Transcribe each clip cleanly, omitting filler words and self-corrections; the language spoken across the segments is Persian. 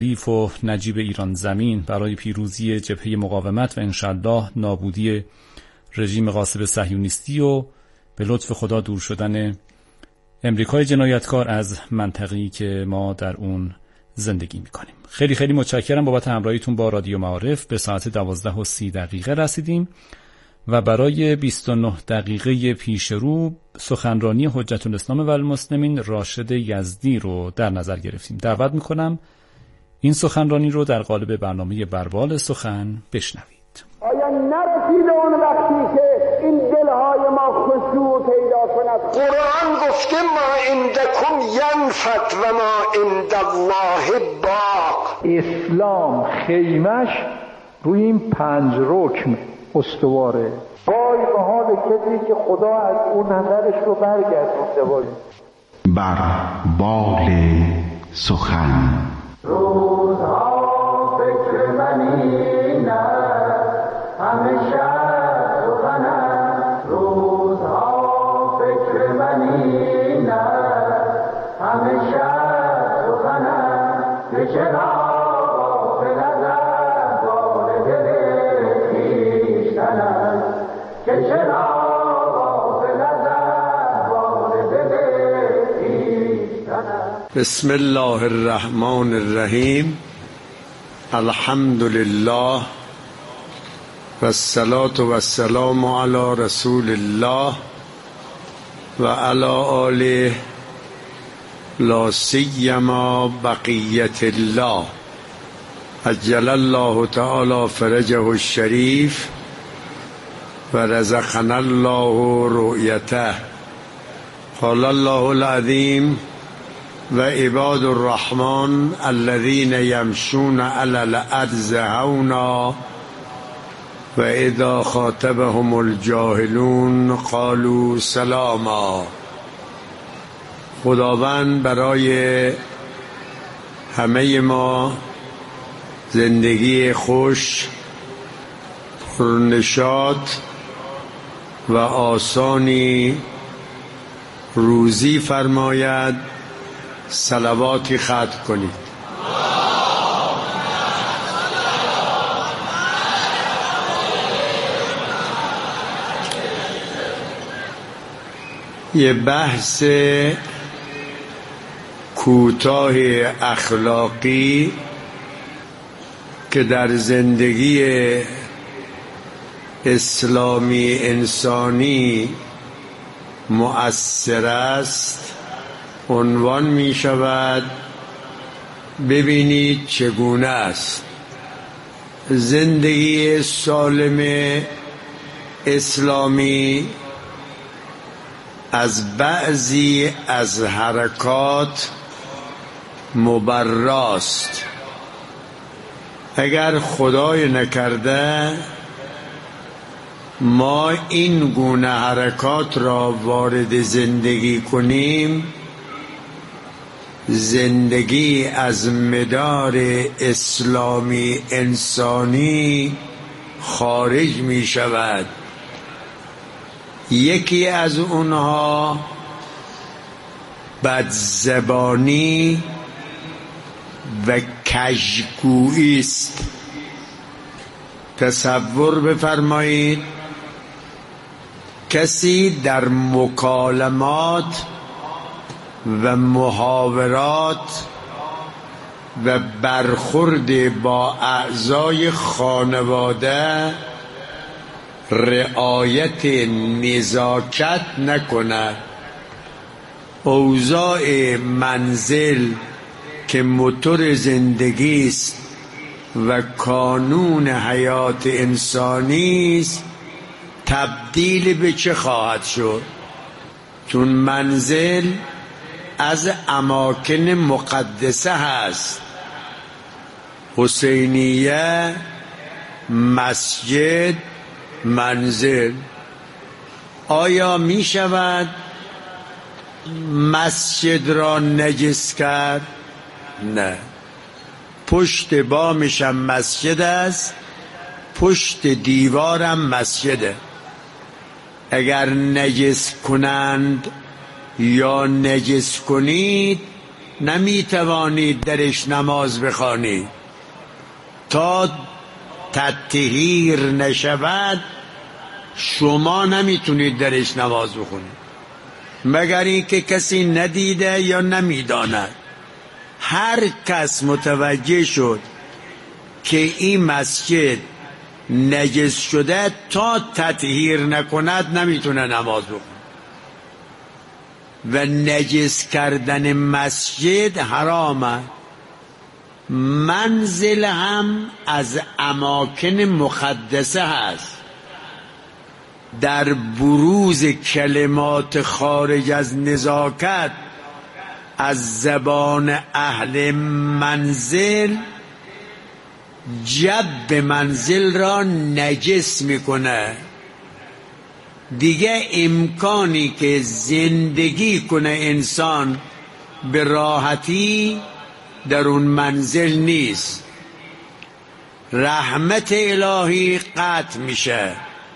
ریف و نجیب ایران زمین برای پیروزی جبهه مقاومت و انشالله نابودی رژیم غاصب صهیونیستی و به لطف خدا دور شدن امریکای جنایتکار از منطقه‌ای که ما در اون زندگی میکنیم. خیلی خیلی متشکرم بابت همراهیتون با رادیو معارف. به ساعت 12:30 رسیدیم و برای 29 دقیقه پیش رو سخنرانی حجت الاسلام و المسلمین راشد یزدی رو در نظر گرفتیم. دعوت میکنم این سخنرانی رو در قالب برنامه بروال سخن بشنوید. آیا نرسیده اون وقتی که این دلهای ما خشوع پیدا کند؟ قرآن گفته ما عندکم ینفد و ما عند الله باق. اسلام خیمش روی این 5 رکن استواره. وای به حال کسی که خدا از اون نظرش رو برگردونده باشه. بر بال سخن روزها فکر منی نه همیشه سخن است. روزها فکر منی نه همیشه سخن است. که چرا غافل از احوال دل خویشتن است. که چرا غافل از احوال دل خویشتن است. بسم الله الرحمن الرحیم. الحمد لله و الصلاة و السلام علی رسول الله و علی آله لا سیما بقیت الله عجل الله تعالی فرجه الشریف و رزقنا الله رؤیته. قال الله العظیم و عباد الرحمن الذين يمشون على الارض هونا و اذا خاطبهم الجاهلون قالوا سلاما. خداوند برای همه ما زندگی خوش، پرنشاط و آسانی روزی فرماید. صلواتی ختم کنید. یه بحث کوتاه اخلاقی که در زندگی اسلامی انسانی مؤثر است عنوان می شود ببینید چگونه است زندگی سالم اسلامی از بعضی از حرکات مبراست. اگر خدای نکرده ما این گونه حرکات را وارد زندگی کنیم، زندگی از مدار اسلامی انسانی خارج می شود. یکی از اونها بدزبانی و کژگویی است. تصور بفرمایید کسی در مکالمات و محاورات و برخورد با اعضای خانواده رعایت نزاکت نکند. اوضاع منزل که موتور زندگی است و کانون حیات انسانی است تبدیل به چه خواهد شد؟ چون منزل از اماکن مقدسه هست. حسینیه، مسجد، منزل. آیا می شود مسجد را نجس کرد؟ نه. پشت بامشم مسجد است، پشت دیوارم مسجده. اگر نجس کنند یا نجس کنید نمیتوانید درش نماز بخوانید. تا تطهیر نشود شما نمیتونید درش نماز بخونید، مگر اینکه کسی ندیده یا نمیداند. هر کس متوجه شد که این مسجد نجس شده تا تطهیر نکند نمیتونه نماز بخونه. و نجس کردن مسجد حرامه. منزل هم از اماکن مقدسه هست. در بروز کلمات خارج از نزاکت از زبان اهل منزل جب منزل را نجس میکنه. دیگه امکانی که زندگی کنه انسان به راحتی در اون منزل نیست. رحمت الهی قطع میشه،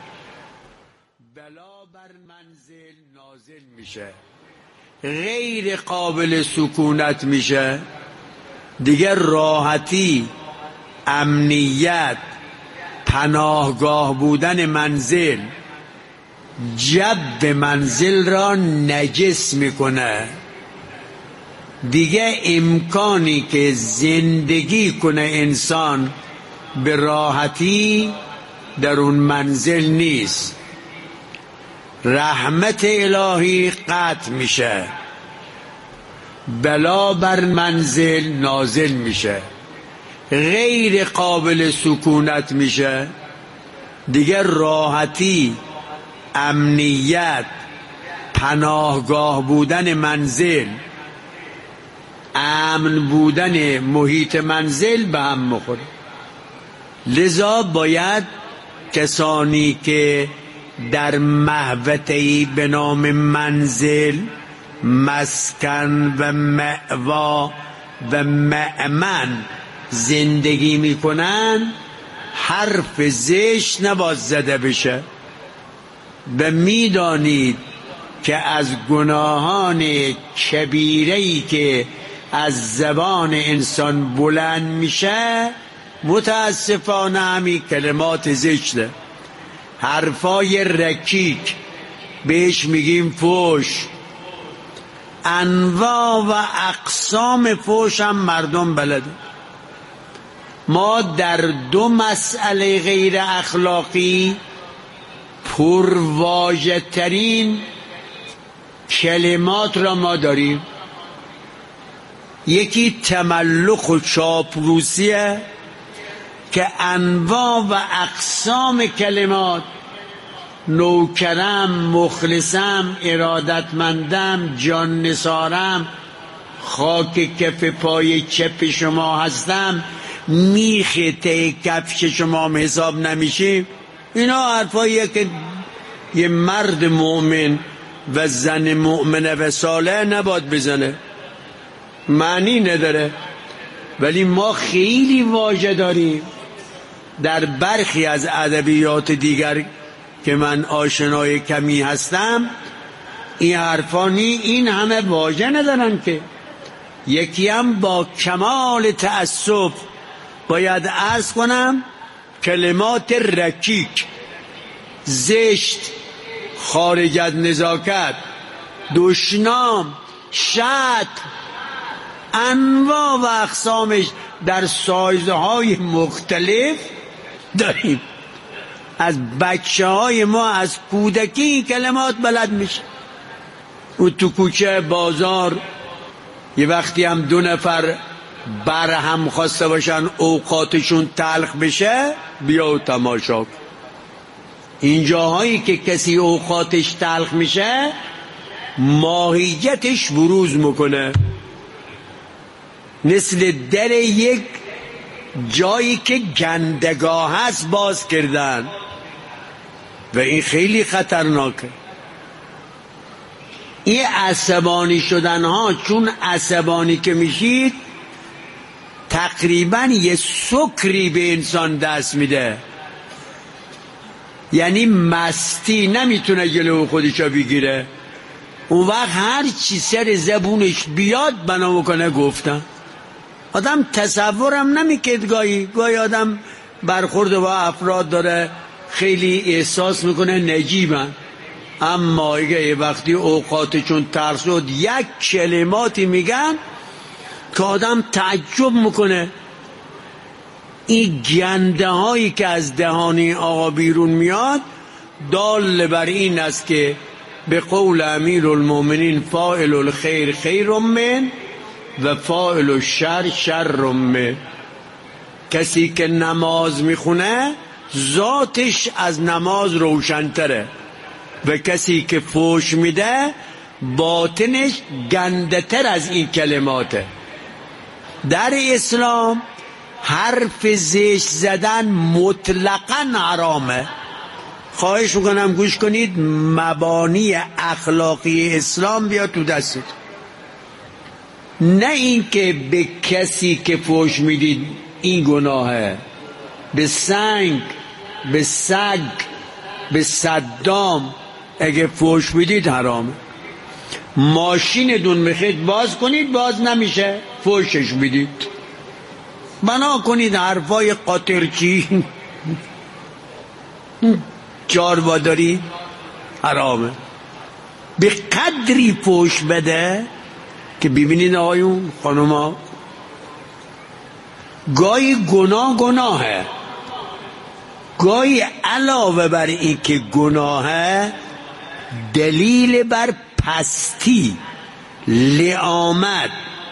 بلا بر منزل نازل میشه، غیر قابل سکونت میشه. دیگه راحتی، امنیت، پناهگاه بودن منزل جب منزل را نجس میکنه. دیگه امکانی که زندگی کنه انسان به راحتی در اون منزل نیست. رحمت الهی قطع میشه، بلا بر منزل نازل میشه، غیر قابل سکونت میشه. دیگه راحتی، امنیت، پناهگاه بودن منزل، امن بودن محیط منزل به هم مخوره. لذا باید کسانی که در محوطه‌ای به نام منزل، مسکن و مأوا و مأمن زندگی میکنن حرف زشت نباید زده بشه. و میدانید که از گناهان کبیره‌ای که از زبان انسان بلند میشه متاسفانه همین کلمات زشته. حرفای رکیک بهش میگیم فحش. انواع و اقسام فحش هم مردم بلده. ما در دو مسئله غیر اخلاقی پرواژه ترین کلمات را ما داریم. یکی تملق و چاپلوسیه که انواع و اقسام کلمات، نوکرم، مخلصم، ارادتمندم، جان نثارم، خاک کف پای چپ شما هستم، میخ ته کفش شما هم حساب نمیشیم. اینا حرفاییه که یه مرد مؤمن و زن مؤمنه و صالح نباید بزنه، معنی نداره. ولی ما خیلی واژه داریم در برخی از ادبیات دیگر که من آشنای کمی هستم. این حرفانی این همه واژه ندارن که. یکی هم با کمال تأسف باید عرض کنم کلمات رکیک، زشت، خارج از نزاکت، دشنام، شتم، انواع و اقسامش در سایزهای مختلف داریم. از بچه های ما از کودکی این کلمات بلد میشه. او تو کوچه بازار یه وقتی هم دو نفر بر هم خواسته باشن اوقاتشون تلخ بشه، بیا و تماشا کن. این جاهایی که کسی اوقاتش تلخ میشه ماهیتش بروز میکنه، مثل در یک جایی که گندگاه هست باز کردن و این خیلی خطرناکه. این عصبانی شدن ها، چون عصبانی که میشید تقریبا یه سکری به انسان دست میده، یعنی مستی نمیتونه جلو خودشو بگیره. اون وقت هر چی سر زبونش بیاد بنا کنه گفتن. آدم تصورم نمیکرد گاهی آدم برخورد با افراد داره خیلی احساس میکنه نجیبن، اما اگه وقتی اوقاتشون تر شد یک کلماتی میگن که آدم تعجب میکنه. این گنده هایی که از دهان آقا بیرون میاد دال بر این است که به قول امیر المؤمنین فاعل الخیر خیر من و فاعل الشر شر من. کسی که نماز میخونه ذاتش از نماز روشن‌تره و کسی که فوش میده باطنش گنده تر از این کلماته. در اسلام حرف زشت زدن مطلقاً حرامه. خواهش میکنم گوش کنید، مبانی اخلاقی اسلام بیاد تو دستت. نه این که به کسی که فوش میدید این گناهه، به سنگ، به سگ، به صدام اگه فوش میدید حرامه. ماشین دون میخواید باز کنید باز نمیشه، فوشش میدید. بنا کنید حرفای قاطرچی جارواداری حرامه. به قدری فوش بده که ببینید آقایون خانوما، گاهی گناهه، گاهی علاوه بر این که گناهه دلیل بر پستی، لعامت،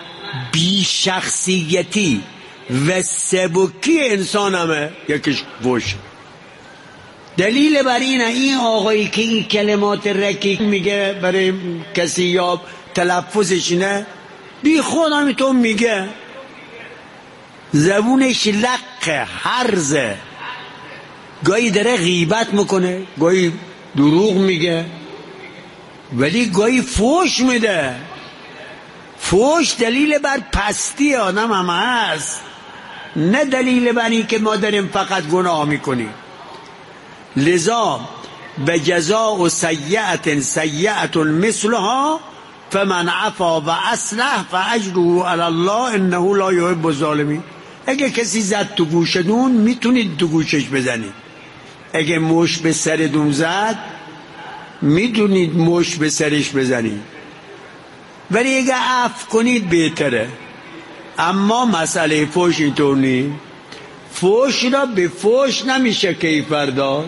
بیشخصیتی و سبکی انسان همه یکیش فوش. دلیل بر اینه این آقایی که این کلمات رکیک میگه برای کسی یا تلفظش نه بی خود همیتون میگه، زبونش لقه حرزه، گاهی داره غیبت میکنه، گاهی دروغ میگه، ولی گاهی فوش میده. فوش دلیل بر پستی آدم هم هست، نه دلیل بر این که ما داریم فقط گناه میکنیم. لذا به جزاء سیئة سیئة مثلها فمن عفا و اصلح فاجره علی الله انه لا یحب الظالمین. اگه کسی زد تو گوشتون میتونید تو گوشش بزنید، اگه مش به سرتون زد میتونید مش به سرش بزنید، ولی اگه عفو کنید بهتره. اما مسئله فوش اینطور نیست. فوش را به فوش نمیشه کیفر داد.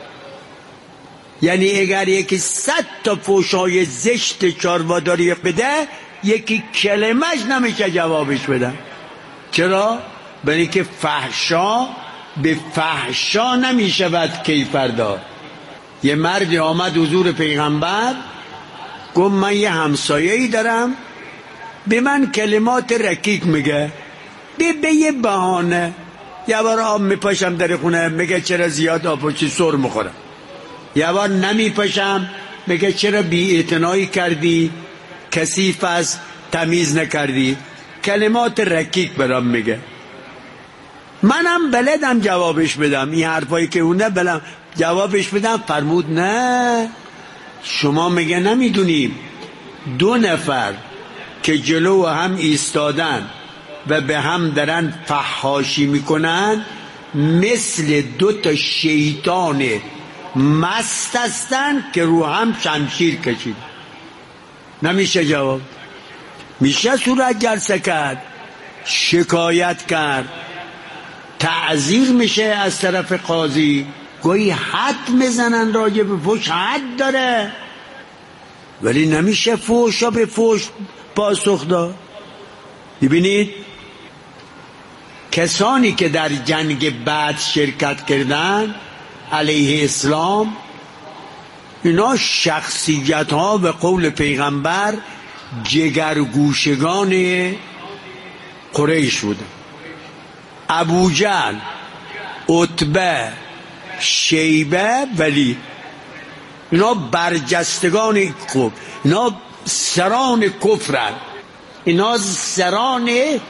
یعنی اگر یکی 100 تا فوشای زشت چارواداری بده یکی کلمش نمیشه جوابش بدن. چرا؟ برای اینکه فحشا به فحشا نمیشود کیفر داد. یه مردی آمد حضور پیغمبر گفت من یه همسایه‌ای دارم به من کلمات رکیک میگه، به یه بهانه یه بار آب میپاشم در خونه میگه چرا زیاد آب پاشی سر میخورم، یه بار نمیپاشم میگه چرا بی اعتنایی کردی، کثیف از تمیز نکردی، کلمات رکیک برام میگه. منم بلدم جوابش بدم، این حرفایی که اونه بلدم جوابش بدم. فرمود نه، شما میگه نمیدونیم 2 نفر که جلو هم ایستادن و به هم دارن فحاشی میکنن مثل 2 تا شیطان مست هستن که رو هم شمشیر کشید. نمیشه جواب. میشه صورت جلسه کرد، شکایت کرد، تعزیر میشه از طرف قاضی. گویی حد میزنن راجع به فوش، حد داره، ولی نمیشه فوشا به فوش پاسخ داد. ببینید کسانی که در جنگ بعد شرکت کردن علیه اسلام، اینا شخصیت ها به قول پیغمبر جگرگوشگان قریش بودن. ابوجهل، عتبه، شیبه، ولی اینا برجستگان کفر، اینا سران کفرن، اینا سران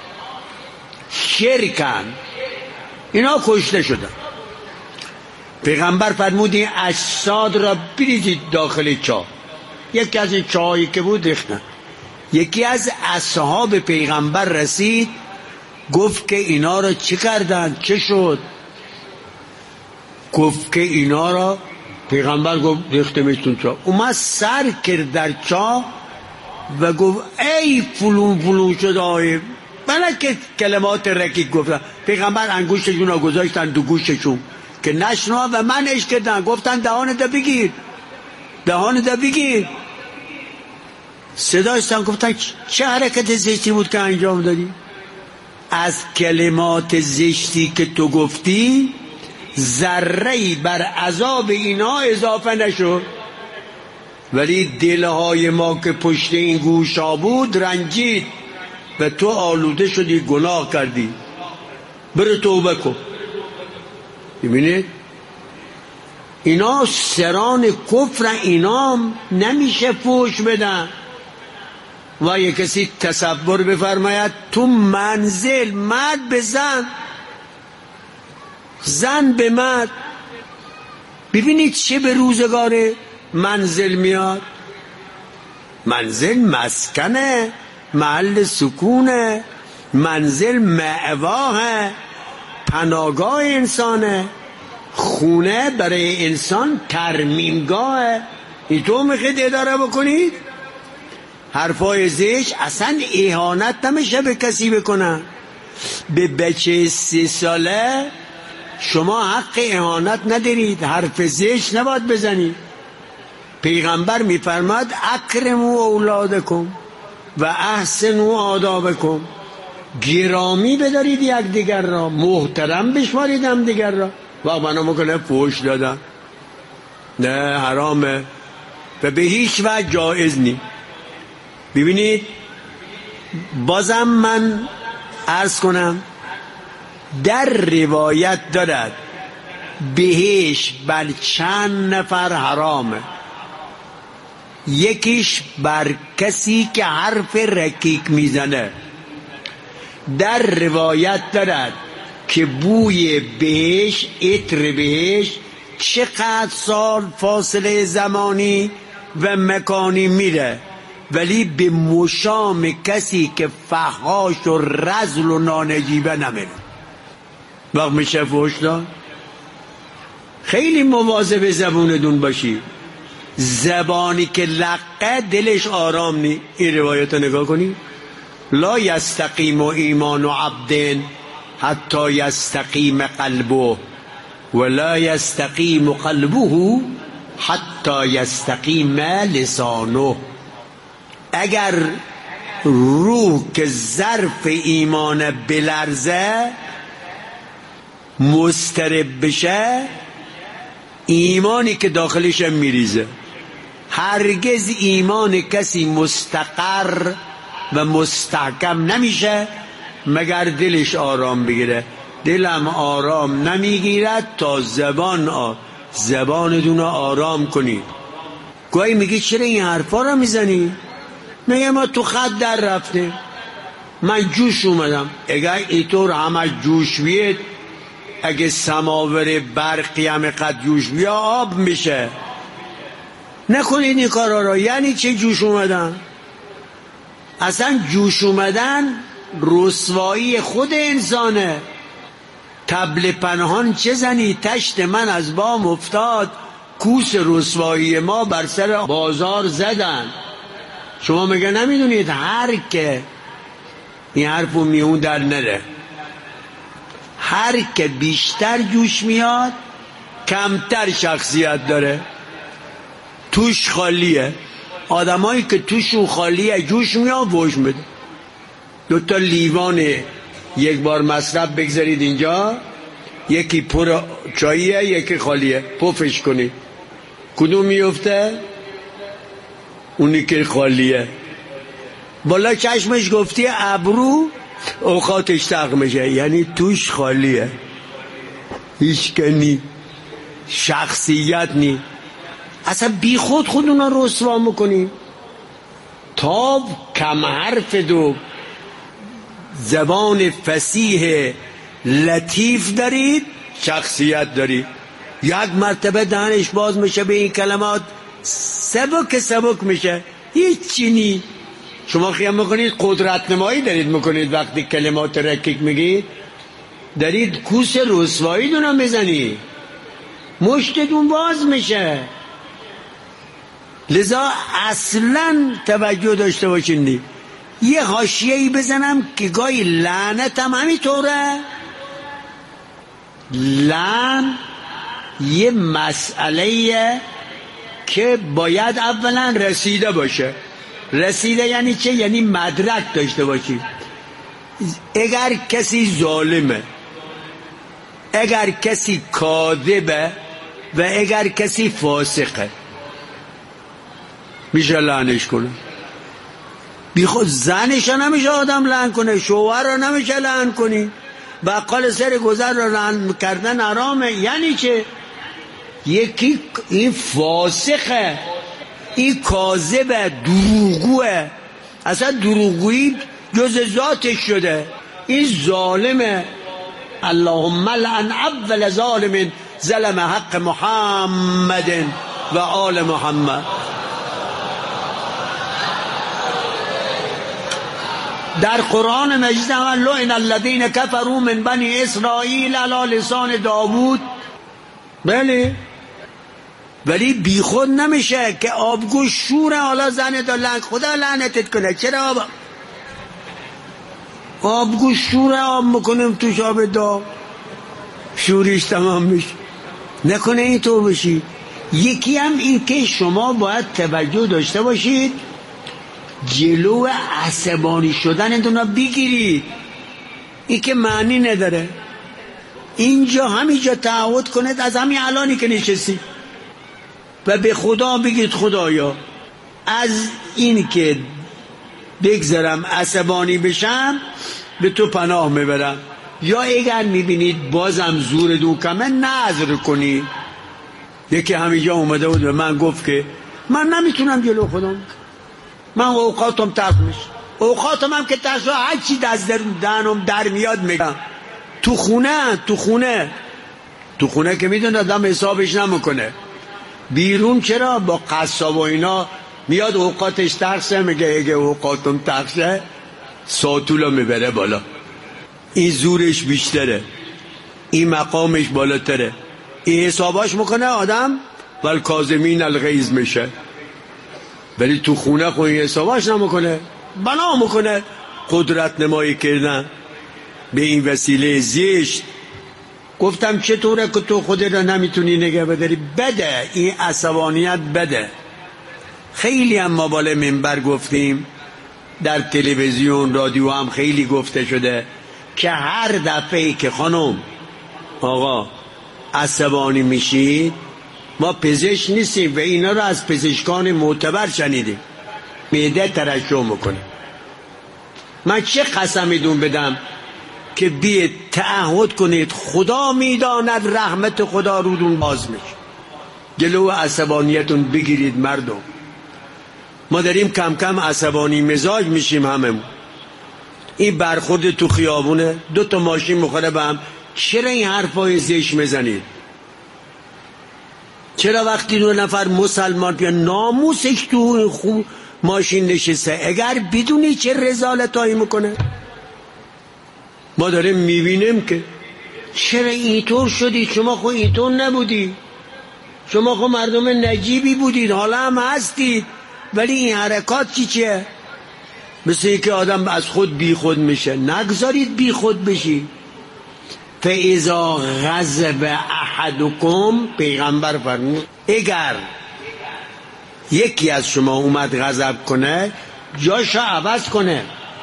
شرکن، اینا کشته شدن. پیغمبر فرمود این اجساد را بریزید داخل چاه. یکی از این چاهایی که بود ریختن. یکی از اصحاب پیغمبر رسید گفت که اینا را چی کردن؟ چه شد؟ گفت که اینا را پیغمبر گفت ریختمش تو چاه. اومد سر کرد در چاه و گفت ای فلون فلون شد آیه بله که کلمات رکیک گفتن. پیغمبر انگوششون را گذاشتن دو گوششون که نشنوا و منش کردن. گفتن دهانت بگیر، دهانت بگیر. صداشتن گفتن چه حرکت زشتی بود که انجام دادی؟ از کلمات زشتی که تو گفتی ذره‌ای بر عذاب اینا اضافه نشد، ولی دلهای ما که پشت این گوشا بود رنجید و تو آلوده شدی، گناه کردی. برو توبه کن. ببینید اینا سران کفر، اینا نمیشه فوش بدن. و یک کسی تصور بفرماید تو منزل مرد به زن، زن به مرد، ببینید چه به روزگار منزل میاد. منزل مسکنه، محل سکونه، منزل مأواه، پناهگاه انسانه، خونه برای انسان ترمیمگاه. این تو میخواید اداره بکنید؟ حرفای زشت اصلا اهانت نمیشه به کسی بکنن. به بچه 3 ساله شما حق اهانت ندارید، حرف زشت نباید بزنید. پیغمبر میفرماد اکرموا اولادکم و احسنوا آدابکم، گرامی بدارید یکدیگر را، محترم بشمارید هم دیگر را. و منو مکنه فوش دادن، نه حرامه و به هیچ وجه جایز نی. ببینید بازم من عرض کنم در روایت دارد بهش بر چند نفر حرامه. یکیش بر کسی که حرف رکیک میزنه. در روایت دارد که بوی بهش، عطر بهش چقدر سال فاصله زمانی و مکانی میره، ولی به مشام کسی که فحاش و رذل و نانجیبه نمیره. وقت میشه فحش داد. خیلی مواظب زبونتون باشی. زبانی که لقه دلش آرام نی. این روایت رو نگاه کنی. لا یستقیم ایمان عبد حتی یستقیم قلبه ولا یستقیم قلبه حتی یستقیم لسانه. اگر روح که ظرف ایمان بلرزه مضطرب بشه، ایمانی که داخلش میریزه. هرگز ایمان کسی مستقر و مستحکم نمیشه مگر دلش آرام بگیره. دلم آرام نمیگیرد تا زبانتون رو آرام کنید. گاهی میگی چرا این حرفا رو میزنی؟ میگه ما تو خط در رفته، من جوش اومدم. اگر اینطور همه جوش بیاد، اگه سماور برقی همه قد جوش بیا آب میشه. نکنید این کارا را. یعنی چه جوش اومدن؟ اصلا جوش اومدن رسوایی خود انسانه. طبل پنهان چه زنی؟ تشت من از بام افتاد، کوس رسوایی ما بر سر بازار زدن. شما میگه نمیدونید هر که این حرفو میون در نره، هر که بیشتر جوش میاد کمتر شخصیت داره، توش خالیه. آدمایی که توشون خالیه جوش میاد فحش میده. 2 لیوان یک بار مصرف بگذارید اینجا، یکی پر چاییه یکی خالیه، پفش کنید، کدوم میفته؟ اونی که خالیه. بالا چشمش گفتی ابرو اوقاتش تق میشه، یعنی توش خالیه، هیچ کنی شخصیت نی. اصلا بی خود اونا رسوا میکنی. تا کم حرف دو، زبان فصیح لطیف دارید، شخصیت دارید. یک مرتبه دهنش باز میشه به این کلمات سبک میشه، هیچ چینی. شما خیال میکنید قدرت نمایی دارید میکنید وقتی کلمات رکیک میگید، دارید کوس رسوایی دونو میزنید، مشتتون باز میشه. لذا اصلا توجه داشته باشین. یه حاشیه‌ای بزنم که گاهی لعنت هم همینطوره. لعن یه مسئله که باید اولا رسیده باشه. رسیده یعنی چه؟ یعنی مدرک داشته باشی. اگر کسی ظالمه، اگر کسی کاذبه و اگر کسی فاسقه، میشه لعنش کنه. بی خود زنش نمیشه آدم لعن کنه، شوهر رو نمیشه لعن کنی، بقال سر گذر رو لعن کردن حرامه. یعنی چه؟ یکی این فاسقه، این کاذبه، دروغگوه، اصلا دروغگویی جز ذاتش شده. این ظالمه. اللهم لعن اول ظالم ظلم حق محمد و آل محمد. در قرآن مجید هم لعن الذین کفروا من بنی اسرائیل علی لسان داوود. بله، ولی بی خود نمیشه که آبگوش شوره. حالا زن لعن، خدا لعنتت کنه. چرا آبگوش شوره آب میکنیم توش آب داغ، شوریش تمام میشه. نکنه اینطور بشی. یکی هم این که شما باید توجه داشته باشید، جلو عصبانی شدن انتونا بگیرید. این که معنی نداره. اینجا همینجا تعهد کنید از همین الانی که نشستی و به خدا بگید خدایا از این که بگذرم عصبانی بشم به تو پناه میبرم، یا اگر میبینید بازم زور دو کمه نذر کنی. یکی همینجا اومده بود به من گفت که من نمیتونم جلو خودم، من اوقاتم تلخ میشه. اوقاتم هم که تلخ هر چی از دهنم در میاد میگم. تو خونه که میدونه آدم حسابش نمیکنه. بیرون چرا با قصاب و اینا میاد اوقاتش ترسه، میگه اگه اوقاتم ترسه ساتولا میبره بالا. این زورش بیشتره، این مقامش بالاتره، این حساباش میکنه آدم والکاظمین الغیظ میشه. ولی تو خونه خود این حساباش نمیکنه، بنا میکنه قدرت نمایی کردن به این وسیله زشت. گفتم چطوره که تو خودت را نمیتونی نگه بداری؟ بده، این عصبانیت بده. خیلی هم ما بالا منبر گفتیم، در تلویزیون رادیو هم خیلی گفته شده که هر دفعه که خانم آقا عصبانی میشید، ما پزشک نیستیم و اینا رو از پزشکان معتبر شنیدیم، معده ترشح میکنه. من چه قسمی دون بدم که بیه تعهد کنید خدا میداند رحمت خدا رودون باز میشه. جلو عصبانیتون بگیرید مردم. ما داریم کم کم عصبانی مزاج میشیم هممون. این برخورد تو خیابونه، 2 ماشین مخوره به هم، چرا این حرفای زشت میزنید؟ چرا وقتی 2 نفر مسلمان یا ناموسش تو خوب ماشین نشسته، اگر بدونی چه رذالتایی میکنه؟ ما داریم میبینیم که چرا اینطور شدید؟ شما خود اینطور نبودی، شما خود مردم نجیبی بودید، حالا هم هستید، ولی این حرکات چیه؟ مثل این که آدم از خود بی خود میشه. نگذارید بی خود بشی. فاذا غضب احدکم، پیغمبر فرمود اگر یکی از شما اومد غضب کنه، جاشو عوض کنه،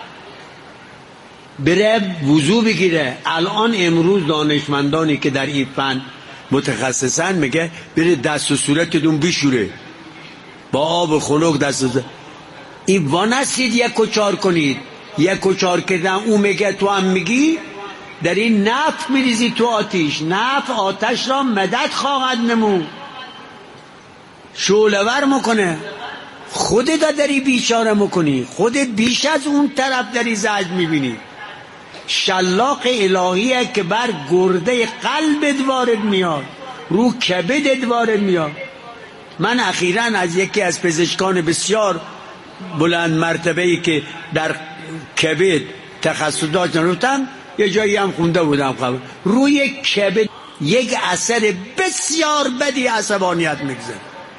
بره وضو بگیره. الان امروز دانشمندانی که در این فن متخصصن میگه بره دست و صورتتون بشوره با آب خنک دست و صورت. این وانستید یک و چار کنید، یک و چار کردن اون میگه تو هم میگی، در این نفت میریزی تو آتیش. نفت آتش را مدد خواهد نمود، شعله‌ور میکنه. خودت داری بیچاره میکنی، خودت بیش از اون طرف داری زجر میبینی. شلاق الهیه که بر گرده قلبت وارد میاد، رو کبدت وارد میاد. من اخیراً از یکی از پزشکان بسیار بلند مرتبه‌ای که در کبد تخصص داشتن یه جایی هم خونده بودم روی کبد یک اثر بسیار بدی عصبانیت میگذاره.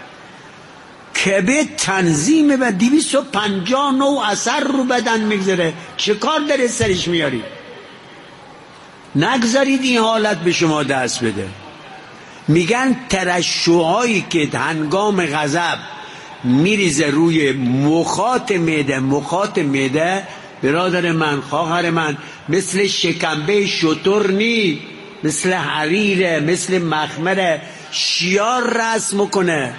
کبد تنظیم و 259 اثر رو بدن میگذاره. چه کار در سرش میاری؟ نگذارید این حالت به شما دست بده. میگن ترشحایی که هنگام غضب میریزه روی مخاط معده برادر من، خواهر من، مثل شکمبه شتر نی، مثل حریره، مثل مخمره، شیار رسم کنه،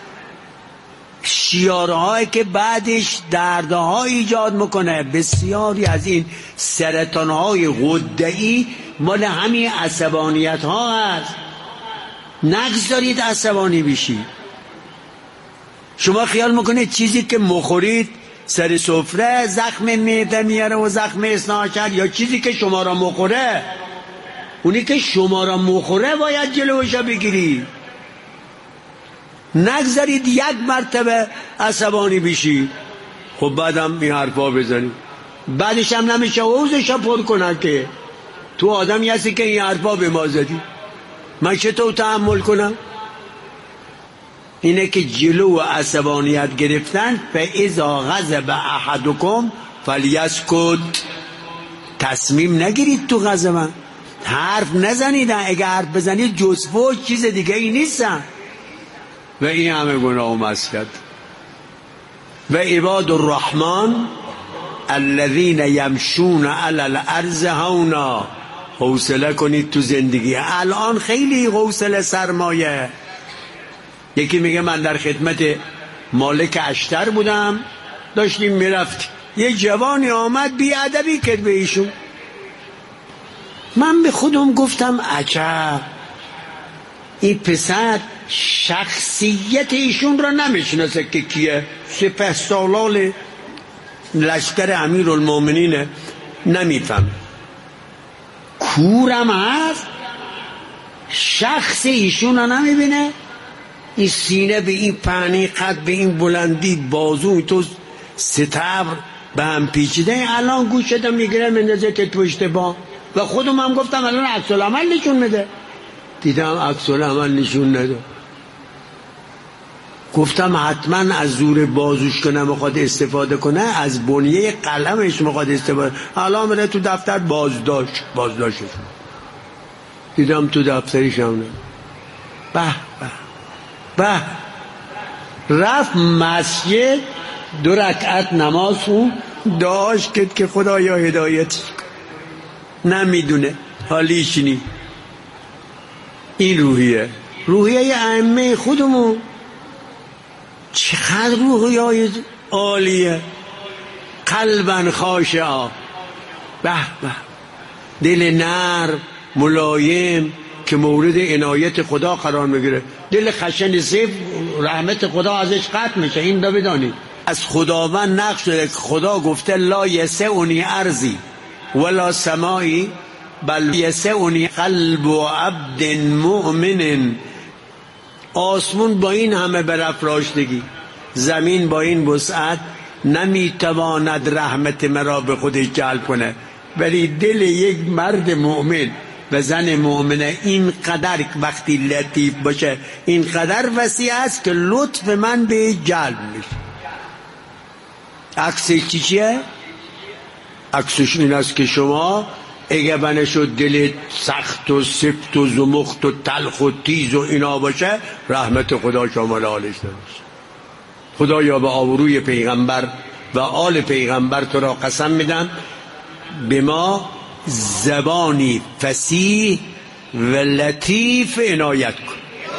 شیارهایی که بعدش دردها ایجاد میکنه. بسیاری از این سرطانهای غده‌ای مال همین عصبانیت ها هست. نگذارید عصبانی بشید. شما خیال میکنید چیزی که مخورید سر سفره زخم معده میاره و زخم اثناعشر، یا چیزی که شما را مخوره؟ اونی که شما را مخوره باید جلوشو بگیری. نگذارید یک مرتبه عصبانی بشی خب بعدم این حرفا بزنی، بعدش هم نمیشه حوضشو پر کنن که تو آدمی هستی که این حرفا به ما زدی. من چطور تحمل کنم؟ اینه که جلو عصبانیت گرفتن. فاذا غضب احدکم فلیسکت. تصمیم نگیرید تو غضب، حرف نزنید. اگه حرف بزنید جزفو چیز دیگه ای نیستن. و این همه گناه و معصیت. و عباد الرحمن الذین یمشون علی الارض هونا. حوصله کنید تو زندگی. الان خیلی حوصله سرمایه. یکی میگه من در خدمت مالک اشتر بودم، داشتیم میرفت، یه جوانی آمد بی ادبی کرد به ایشون. من به خودم گفتم عجب، این پسر شخصیت ایشون را نمیشناسه که کیه، سپهسالار لشکر امیرالمومنین، نمیفهم. کورم هست، شخص ایشون را نمیبینه. این سینه به این پهنی، قد به این بلندی، بازو تو ستبر به هم پیچیده. الان گوشتم میگیره مندازه که تو اشتباه. و خودم هم گفتم الان عکس العمل نشون میده. دیدم عکس العمل نشون نده. گفتم حتما از زور بازوش که نمیخواد استفاده کنه، از بنیه قلمش میخواد استفاده. الان میره تو دفتر بازداشتش. دیدم تو دفترش هم نه. به رفت مسجد، 2 رکعت نماز خون، دعاش کرد که خدایا هدایت. نمیدونه حالیش نی. این روحیه ائمه خودمون. چقدر روحیه عالیه. قلبا خاشعا، به دل نرم ملایم که مورد عنایت خدا قرار میگیره. دل خشن سیف رحمت خدا ازش قطع میشه. این رو بدانید. از خداوند نقش داره که خدا گفته لا یسعنی ارضی ولا سمایی بل یسعنی قلب عبد مؤمن. آسمون با این همه برافراشتگی، زمین با این وسعت نمیتواند رحمت مرا به خودش جلب کنه، ولی دل یک مرد مؤمن و زن مؤمنه اینقدر وقتی لطیف باشه، اینقدر وسیع است که لطف من به جلب میشه. عکسش چیه؟ عکسش این است که شما اگه بنشو دلت سخت و سفت و زمخت و تلخ و تیز و اینا باشه، رحمت خدا شامل حالش نمیشه. خدایا به آبروی پیغمبر و آل پیغمبر تو را قسم میدم به ما زبانی فصیح و لطیف عنایت کن.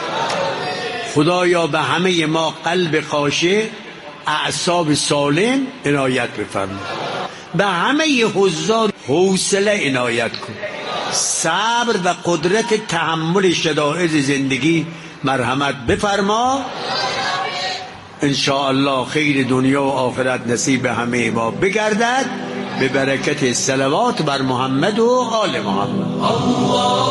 خدایا به همه ما قلب خاشع، اعصاب سالم عنایت بفرما. به همه حضار حوصله عنایت کن. صبر و قدرت تحمل شدائد زندگی مرحمت بفرما. انشاءالله خیر دنیا و آخرت نصیب همه ما بگردد به برکت صلوات بر محمد و آل محمد.